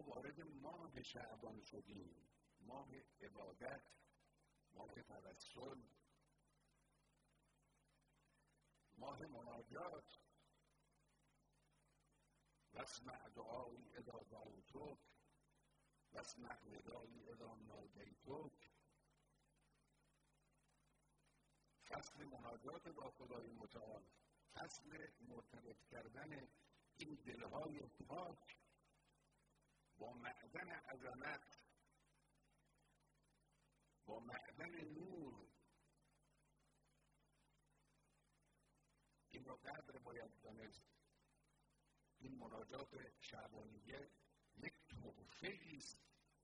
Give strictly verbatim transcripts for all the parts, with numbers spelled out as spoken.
وارد ماه شعبان شدیم، ماه عبادت، ماه توسل، ماه مناجات. واسمع دعایی اذا دعوتک واسمع ندایی اذا نادیتک. فصل مناجات با خدای متعال، فصل مرتبط کردن این دلهای پاک با معدن عظمت، با معدن نور. این را قدر باید دانست. این مناجات شعبانیه یک تحفه است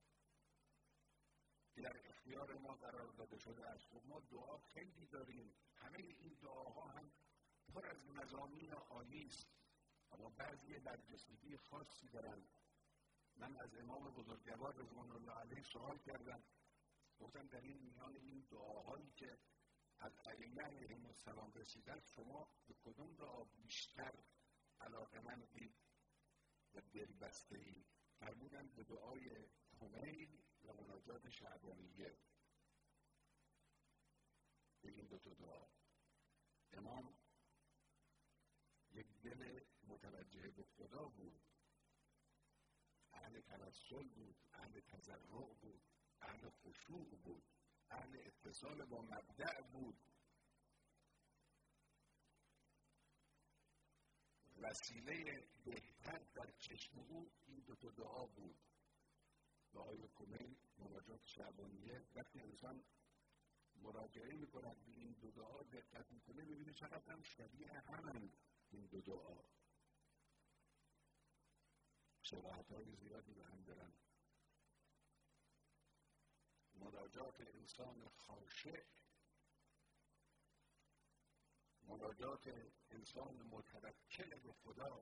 که در اختیار ما قرار داده شده است. و ما دعا خیلی داریم، همه این دعاها هم پر از مضامین عالی است، اما بعضی برجستگی خاصی دارند. من از امام بزرگوار رضوان الله علیه سوال کردم، گفتم در این میان این دعاهایی که از ائمه علیهم السلام رسیده است، شما به کدام دعا بیشتر علاقه‌مندید و دلبسته‌اید؟ فرمودند به دعای کمیل و مناجات شعبانیه. به این دو تا دعا امام یک دل متوجه به خدا بود، اهل توسل بود، اهل تضرع بود، اهل خشوع بود، اهل اتصال با مبدأ بود. وسیله بهتر در چشم او این دو تا دعا بود، دعای کمیل، مناجات شعبانیه. وقتی انسان مراجعه می‌کند به این دو دعا، دقت می‌کنه، می‌بینه چقدر هم شبیه همند این دو دعا، شباهت‌های زیادی به هم دارن. مناجات انسان خاشع، مناجات انسان متوکل به خدا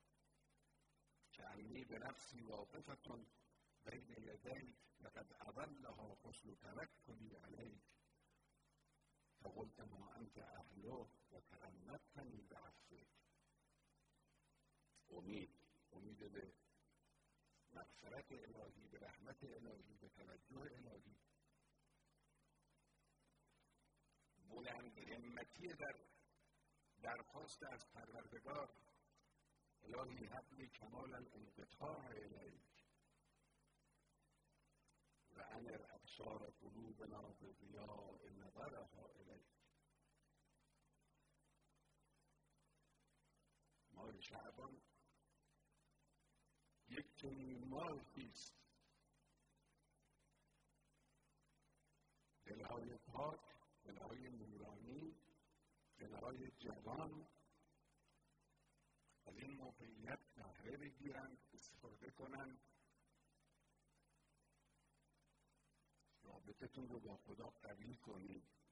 که انی به نفسی واقفتون بین یدیک لقد اضلها حسن توکلی علیک فقلت ما انت اهله و تغمدتنی بعفوک. امید امید به مغفرت الهی، به رحمت الهی، به توجه الهی. بلند همتی در درخواست از پروردگار، الهی هب لی کمال الانقطاع الیک و انر ابصار قلوبنا بضیاء نظرها الیک. ماه شعبان یک چنین ماهی است، دلهای پاک، دلهای نورانی، دلهای جوان از این موقعیت بهره بگیرند، استفاده کنند، رابطتون رو با خدا قوی کنید.